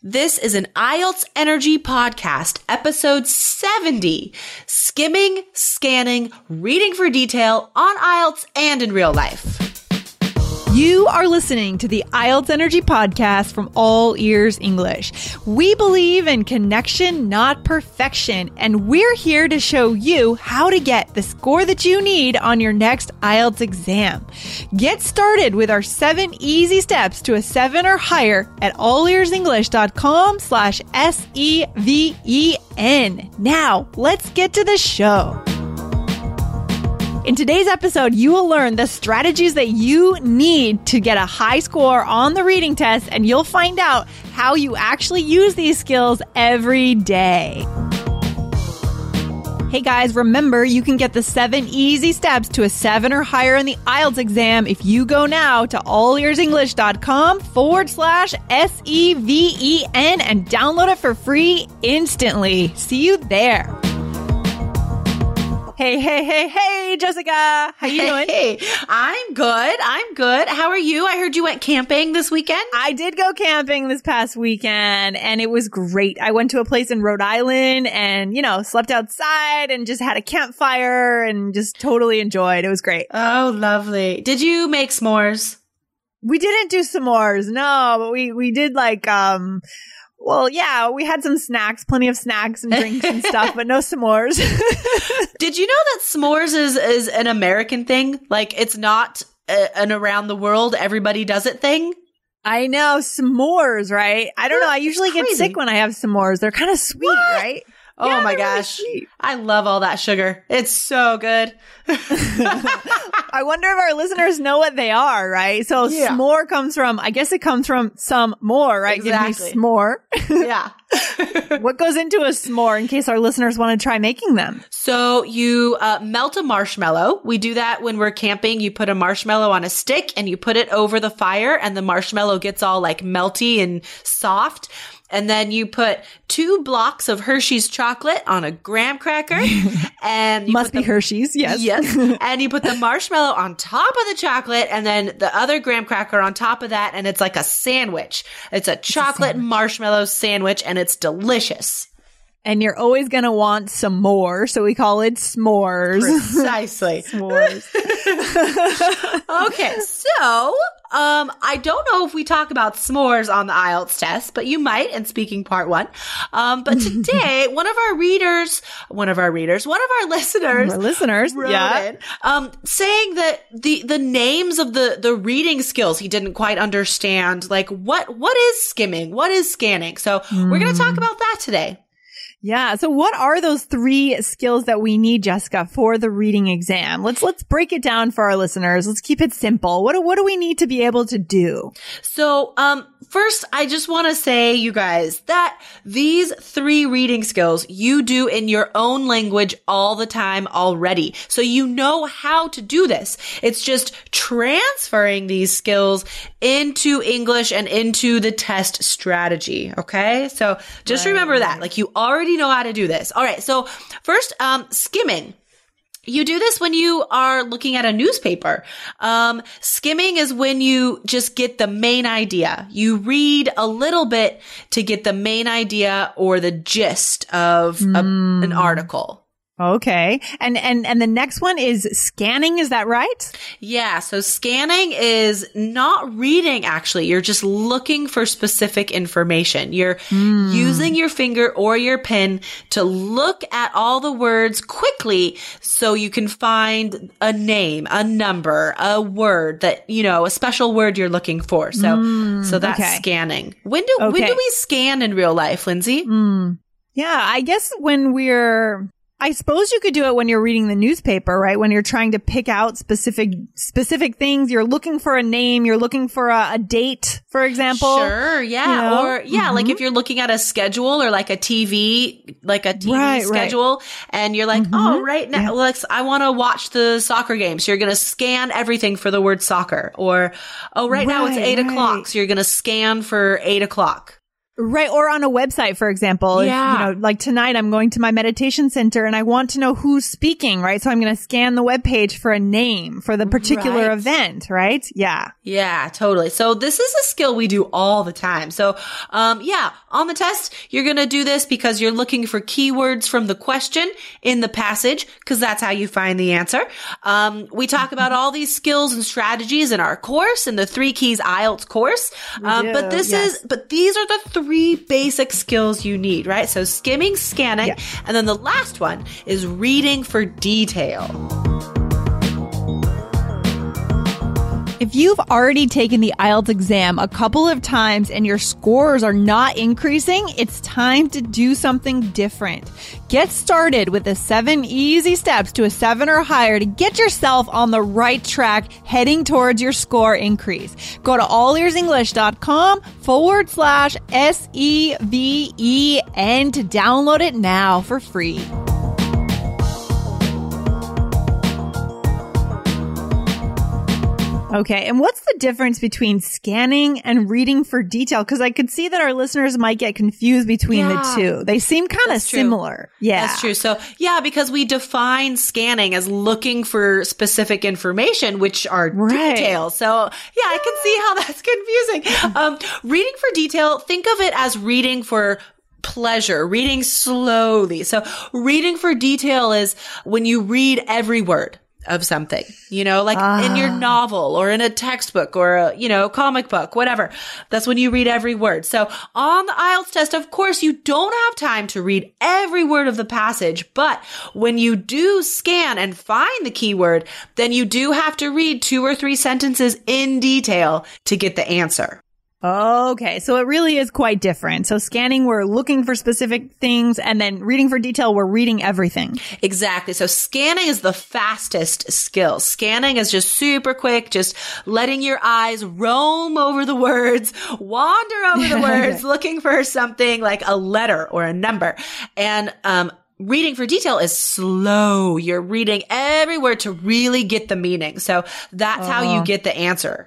This is an IELTS Energy Podcast, episode 70, skimming, scanning, reading for detail on IELTS and in real life. You are listening to the IELTS Energy Podcast from All Ears English. We believe in connection, not perfection, and we're here to show you how to get the score that you need on your next IELTS exam. Get started with our 7 easy steps to a 7 or higher at allearsenglish.com/SEVEN. Now, let's get to the show. In today's episode, you will learn the strategies that you need to get a high score on the reading test, and you'll find out how you actually use these skills every day. Hey guys, remember you can get the 7 easy steps to a 7 or higher in the IELTS exam if you go now to allearsenglish.com/SEVEN and download it for free instantly. See you there. Hey, Jessica. How you doing? Hey, I'm good. How are you? I heard you went camping this weekend. I did go camping this past weekend and it was great. I went to a place in Rhode Island and, slept outside and just had a campfire and just totally enjoyed. It was great. Oh, lovely. Did you make s'mores? We didn't do s'mores. No, but we did well, yeah, we had some snacks, plenty of snacks and drinks and stuff, but no s'mores. Did you know that s'mores is an American thing? Like, it's not an around the world, everybody does it thing? I know, s'mores, right? I don't know. I usually get sick when I have s'mores. They're kind of sweet, right? Oh yeah, my gosh. Really, I love all that sugar. It's so good. I wonder if our listeners know what they are, right? So s'more comes from, I guess it comes from some more, right? Exactly. Give me s'more. Yeah. What goes into a s'more in case our listeners want to try making them? So you melt a marshmallow. We do that when we're camping. You put a marshmallow on a stick and you put it over the fire and the marshmallow gets all like melty and soft. And then you put 2 blocks of Hershey's chocolate on a graham cracker. And you must be Hershey's, yes. Yes. And you put the marshmallow on top of the chocolate and then the other graham cracker on top of that. And it's like a sandwich. It's a chocolate marshmallow sandwich and it's delicious. And you're always going to want some more, so we call it s'mores. Precisely. S'mores. Okay, so I don't know if we talk about s'mores on the IELTS test, but you might in speaking part 1. But today, one of our listeners wrote in, saying that the names of the reading skills he didn't quite understand. Like, what is skimming? What is scanning? So we're going to talk about that today. Yeah. So what are those 3 skills that we need, Jessica, for the reading exam? Let's break it down for our listeners. Let's keep it simple. What do we need to be able to do? So, first, I just want to say, you guys, that these 3 reading skills you do in your own language all the time already. So you know how to do this. It's just transferring these skills into English and into the test strategy. Okay. So just remember that, like, you already know how to do this. All right. So first, skimming. You do this when you are looking at a newspaper. Skimming is when you just get the main idea. You read a little bit to get the main idea or the gist of an article. Okay. And the next one is scanning. Is that right? Yeah. So scanning is not reading, actually. You're just looking for specific information. You're using your finger or your pen to look at all the words quickly so you can find a name, a number, a word that, a special word you're looking for. So that's scanning. When do we scan in real life, Lindsay? Yeah. I guess I suppose you could do it when you're reading the newspaper, right? When you're trying to pick out specific things. You're looking for a name. You're looking for a date, for example. Sure. Yeah. Or like if you're looking at a schedule or like a TV schedule and you're like, right now, I want to watch the soccer game. So you're going to scan everything for the word soccer. Or, now it's 8 o'clock. So you're going to scan for 8 o'clock. Right. Or on a website, for example. Yeah. If, like tonight I'm going to my meditation center and I want to know who's speaking, right? So I'm going to scan the webpage for a name for the particular event, right? Yeah. Yeah, totally. So this is a skill we do all the time. So, on the test, you're going to do this because you're looking for keywords from the question in the passage, because that's how you find the answer. We talk about all these skills and strategies in our course, in the 3 Keys IELTS course. But these are the 3 basic skills you need, right? So skimming, scanning, and then the last one is reading for detail. If you've already taken the IELTS exam a couple of times and your scores are not increasing, it's time to do something different. Get started with the 7 easy steps to a 7 or higher to get yourself on the right track heading towards your score increase. Go to allearsenglish.com/SEVEN to download it now for free. Okay. And what's the difference between scanning and reading for detail? Because I could see that our listeners might get confused between the two. They seem kind of similar. Yeah. That's true. So because we define scanning as looking for specific information, which are details. So I can see how that's confusing. Reading for detail, think of it as reading for pleasure, reading slowly. So reading for detail is when you read every word of something, like in your novel or in a textbook or a, comic book, whatever. That's when you read every word. So on the IELTS test, of course, you don't have time to read every word of the passage, but when you do scan and find the keyword, then you do have to read 2 or 3 sentences in detail to get the answer. Okay. So it really is quite different. So scanning, we're looking for specific things, and then reading for detail, we're reading everything. Exactly. So scanning is the fastest skill. Scanning is just super quick, just letting your eyes roam over the words, wander over the words, looking for something like a letter or a number. And, reading for detail is slow. You're reading every word to really get the meaning. So that's how you get the answer,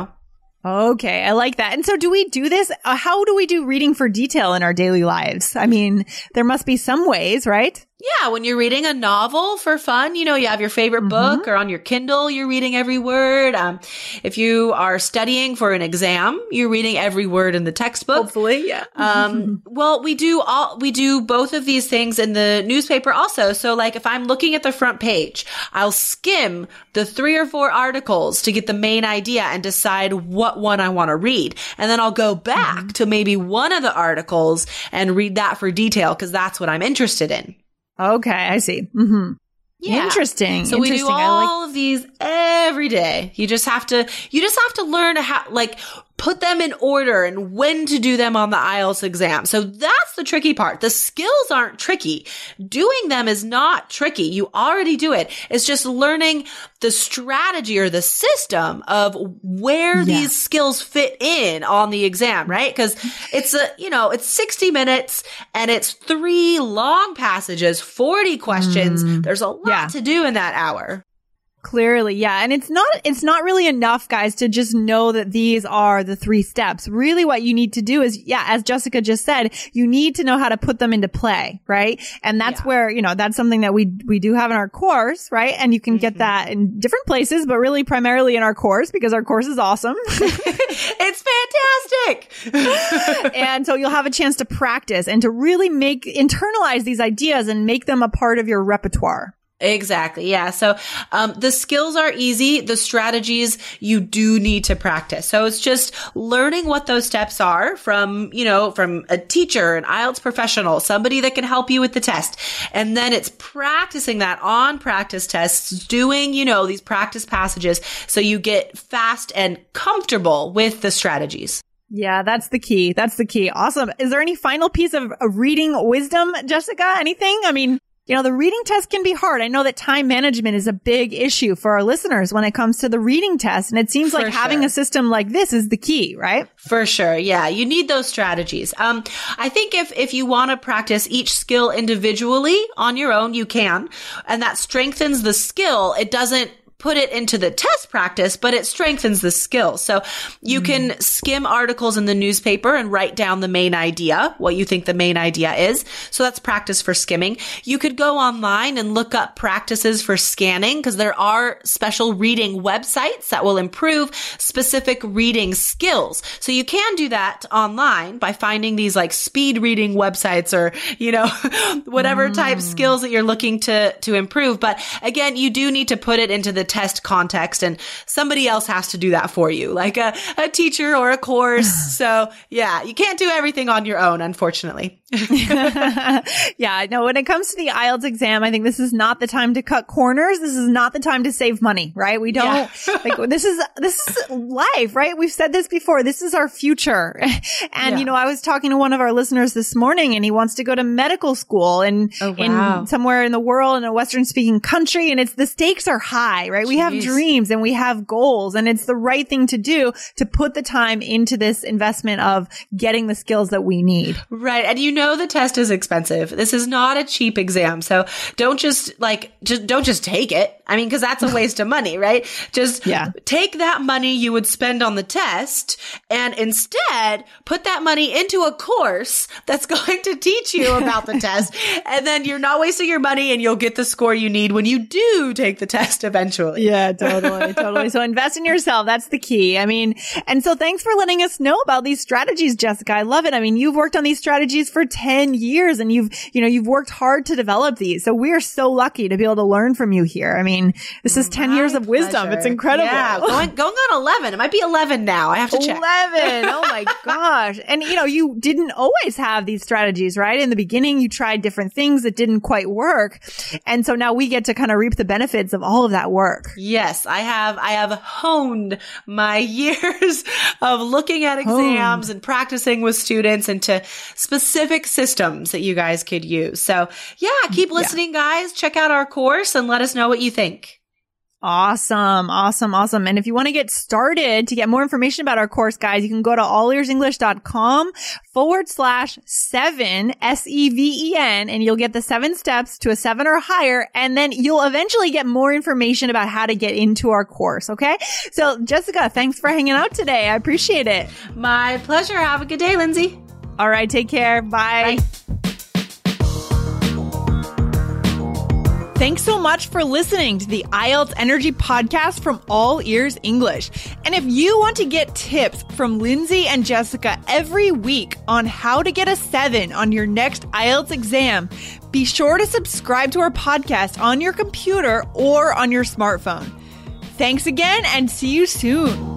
Okay, I like that. And so do we do this? How do we do reading for detail in our daily lives? I mean, there must be some ways, right? Yeah, when you're reading a novel for fun, you have your favorite book, or on your Kindle, you're reading every word. If you are studying for an exam, you're reading every word in the textbook. Hopefully, yeah. Well, we do both of these things in the newspaper also. So like if I'm looking at the front page, I'll skim the 3 or 4 articles to get the main idea and decide what one I want to read. And then I'll go back to maybe one of the articles and read that for detail, because that's what I'm interested in. Okay, I see. Mm-hmm. Yeah. Interesting. So we do all of these every day. You just have to learn how, put them in order and when to do them on the IELTS exam. So that's the tricky part. The skills aren't tricky. Doing them is not tricky. You already do it. It's just learning the strategy or the system of where these skills fit in on the exam, right? Because it's it's 60 minutes and it's 3 long passages, 40 questions. There's a lot to do in that hour. Clearly, yeah. And it's not really enough, guys, to just know that these are the 3 steps. Really what you need to do is, as Jessica just said, you need to know how to put them into play, right? And that's where, that's something that we do have in our course, right? And you can get that in different places, but really primarily in our course, because our course is awesome. It's fantastic. And so you'll have a chance to practice and to really internalize these ideas and make them a part of your repertoire. Exactly. Yeah. So, the skills are easy. The strategies you do need to practice. So it's just learning what those steps are from a teacher, an IELTS professional, somebody that can help you with the test. And then it's practicing that on practice tests, doing, these practice passages so you get fast and comfortable with the strategies. Yeah, that's the key. That's the key. Awesome. Is there any final piece of reading wisdom, Jessica? Anything? I mean, the reading test can be hard. I know that time management is a big issue for our listeners when it comes to the reading test. And it seems like having a system like this is the key, right? For sure. Yeah. You need those strategies. I think if you want to practice each skill individually on your own, you can. And that strengthens the skill. It doesn't put it into the test practice, but it strengthens the skill. So you can skim articles in the newspaper and write down the main idea, what you think the main idea is. So that's practice for skimming. You could go online and look up practices for scanning, because there are special reading websites that will improve specific reading skills. So you can do that online by finding these like speed reading websites or, whatever type skills that you're looking to improve. But again, you do need to put it into the test context, and somebody else has to do that for you, like a teacher or a course. So yeah, you can't do everything on your own, unfortunately. Yeah, no, when it comes to the IELTS exam, I think this is not the time to cut corners. This is not the time to save money, right? We don't this is life, right? We've said this before. This is our future. And, I was talking to one of our listeners this morning, and he wants to go to medical school in somewhere in the world, in a Western speaking country. And the stakes are high, right? We have dreams and we have goals, and it's the right thing to do to put the time into this investment of getting the skills that we need. Right. And the test is expensive. This is not a cheap exam. So don't just take it. I mean, because that's a waste of money, right? Just take that money you would spend on the test and instead put that money into a course that's going to teach you about the test. And then you're not wasting your money, and you'll get the score you need when you do take the test eventually. Yeah, totally. So invest in yourself. That's the key. I mean, and so thanks for letting us know about these strategies, Jessica. I love it. I mean, you've worked on these strategies for 10 years, and you've worked hard to develop these. So we are so lucky to be able to learn from you here. I mean, this is 10 years of wisdom. Pleasure. It's incredible. Yeah, going on 11. It might be 11 now. I have to check. 11. Oh my gosh. And you didn't always have these strategies, right? In the beginning, you tried different things that didn't quite work. And so now we get to kind of reap the benefits of all of that work. Yes, I have honed my years of looking at exams and practicing with students into specific systems that you guys could use. So yeah, keep listening, guys. Check out our course and let us know what you think. Awesome. And if you want to get started, to get more information about our course, guys, you can go to allearsenglish.com/7, SEVEN, and you'll get the 7 steps to a 7 or higher. And then you'll eventually get more information about how to get into our course. Okay. So Jessica, thanks for hanging out today. I appreciate it. My pleasure. Have a good day, Lindsay. All right. Take care. Bye. Thanks so much for listening to the IELTS Energy Podcast from All Ears English. And if you want to get tips from Lindsay and Jessica every week on how to get a 7 on your next IELTS exam, be sure to subscribe to our podcast on your computer or on your smartphone. Thanks again, and see you soon.